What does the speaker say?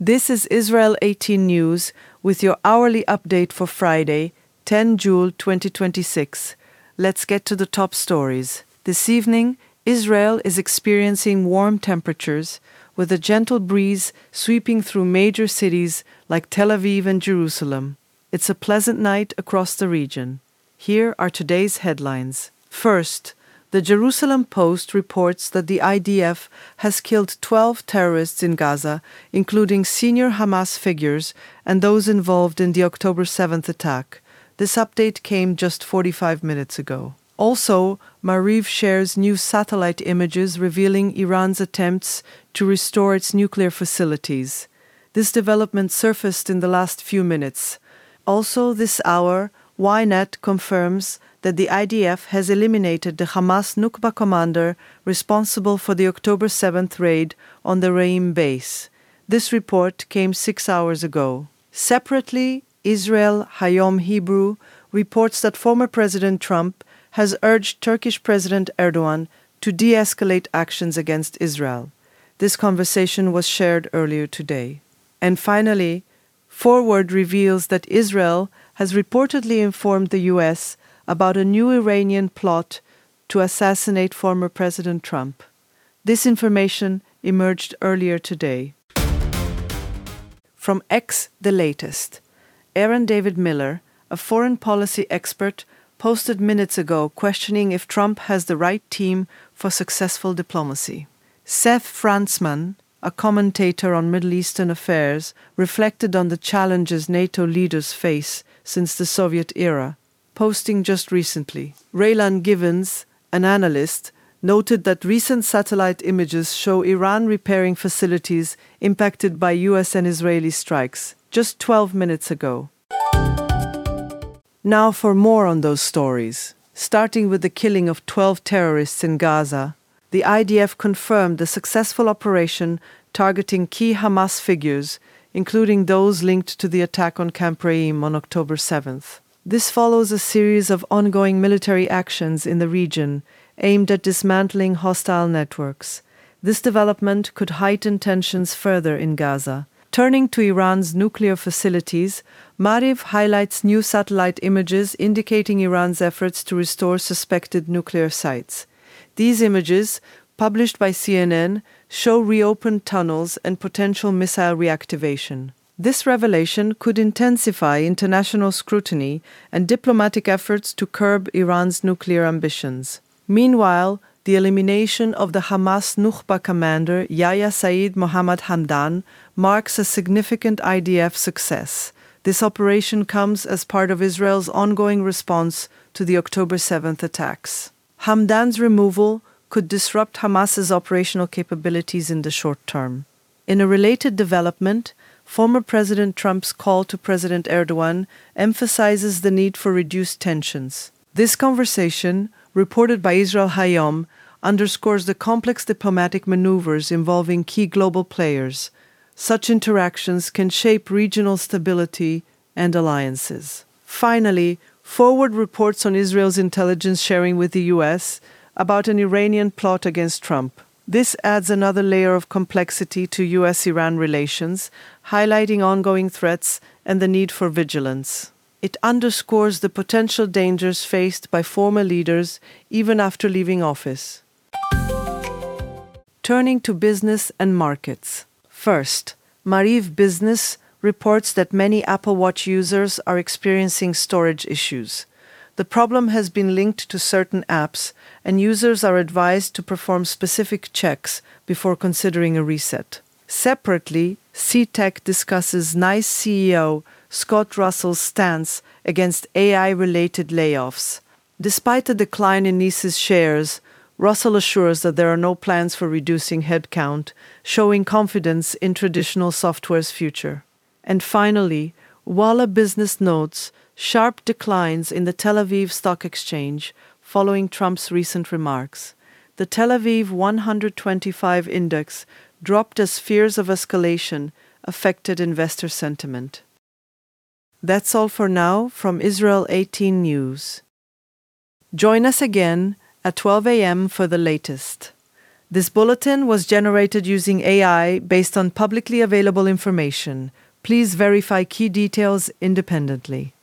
This is Israel 18 News with your hourly update for Friday, 10 June 2026. Let's get to the top stories. This evening, Israel is experiencing warm temperatures with a gentle breeze sweeping through major cities like Tel Aviv and Jerusalem. It's a pleasant night across the region. Here are today's headlines. First, the Jerusalem Post reports that the IDF has killed 12 terrorists in Gaza, including senior Hamas figures and those involved in the October 7th attack. This update came just 45 minutes ago. Also, Maariv shares new satellite images revealing Iran's attempts to restore its nuclear facilities. This development surfaced in the last few minutes. Also this hour, Ynet confirms that the IDF has eliminated the Hamas Nukba commander responsible for the October 7th raid on the Re'im base. This report came 6 hours ago. Separately, Israel Hayom Hebrew reports that former President Trump has urged Turkish President Erdogan to de-escalate actions against Israel. This conversation was shared earlier today. And finally, Forward reveals that Israel has reportedly informed the U.S. about a new Iranian plot to assassinate former President Trump. This information emerged earlier today. From X, the latest. Aaron David Miller, a foreign policy expert, posted minutes ago questioning if Trump has the right team for successful diplomacy. Seth Frantzman, a commentator on Middle Eastern affairs, reflected on the challenges NATO leaders face since the Soviet era, posting just recently. Raylan Givens, an analyst, noted that recent satellite images show Iran repairing facilities impacted by US and Israeli strikes, just 12 minutes ago. Now for more on those stories. Starting with the killing of 12 terrorists in Gaza, the IDF confirmed the successful operation targeting key Hamas figures, including those linked to the attack on Camp Re'im on October 7th. This follows a series of ongoing military actions in the region aimed at dismantling hostile networks. This development could heighten tensions further in Gaza. Turning to Iran's nuclear facilities, Maariv highlights new satellite images indicating Iran's efforts to restore suspected nuclear sites. These images, published by CNN, show reopened tunnels and potential missile reactivation. This revelation could intensify international scrutiny and diplomatic efforts to curb Iran's nuclear ambitions. Meanwhile, the elimination of the Hamas Nukba commander Yahya Said Mohammed Hamdan marks a significant IDF success. This operation comes as part of Israel's ongoing response to the October 7th attacks. Hamdan's removal could disrupt Hamas's operational capabilities in the short term. In a related development, former President Trump's call to President Erdogan emphasizes the need for reduced tensions. This conversation, reported by Israel Hayom, underscores the complex diplomatic maneuvers involving key global players. Such interactions can shape regional stability and alliances. Finally, Forward reports on Israel's intelligence sharing with the U.S. about an Iranian plot against Trump. This adds another layer of complexity to U.S.-Iran relations, highlighting ongoing threats and the need for vigilance. It underscores the potential dangers faced by former leaders even after leaving office. Turning to business and markets. First, Maariv Business reports that many Apple Watch users are experiencing storage issues. The problem has been linked to certain apps, and users are advised to perform specific checks before considering a reset. Separately, CTech discusses NICE CEO Scott Russell's stance against AI-related layoffs. Despite a decline in NICE's shares, Russell assures that there are no plans for reducing headcount, showing confidence in traditional software's future. And finally, Walla Business notes sharp declines in the Tel Aviv Stock Exchange following Trump's recent remarks. The Tel Aviv 125 index dropped as fears of escalation affected investor sentiment. That's all for now from Israel 18 News. Join us again at 12 a.m. for the latest. This bulletin was generated using AI based on publicly available information. Please verify key details independently.